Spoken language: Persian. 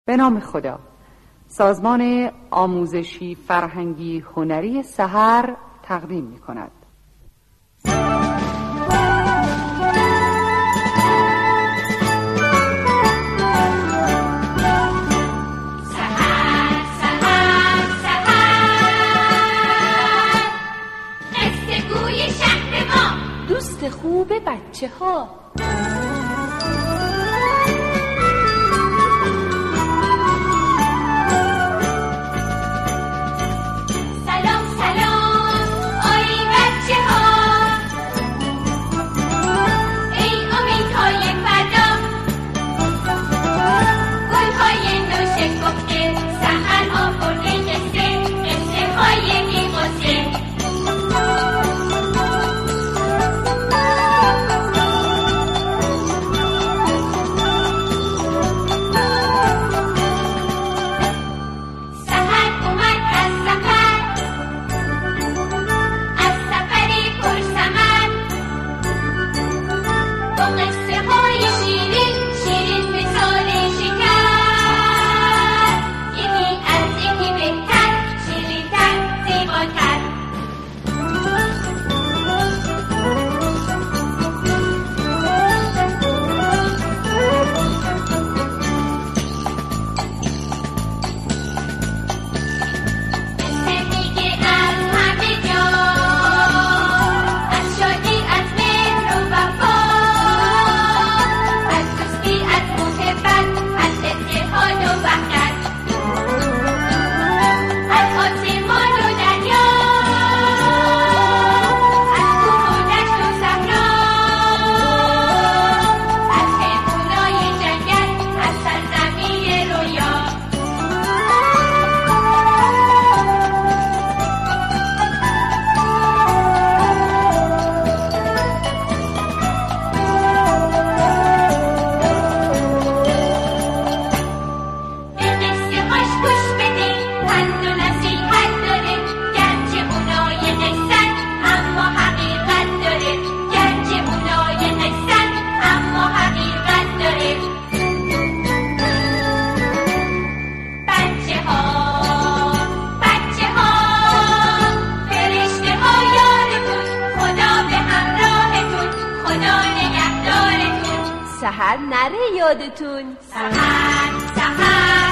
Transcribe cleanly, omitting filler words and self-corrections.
به نام خدا. سازمان آموزشی فرهنگی هنری سحر تقدیم می کند. دوست خوب بچه ها. سلام سلام آی بچه ها، ای امیدهای فردا، گلهای نوشکفته، سحر آورده قصه، قصه های بی‌غصه. سحر نره یادتون. سحر سحر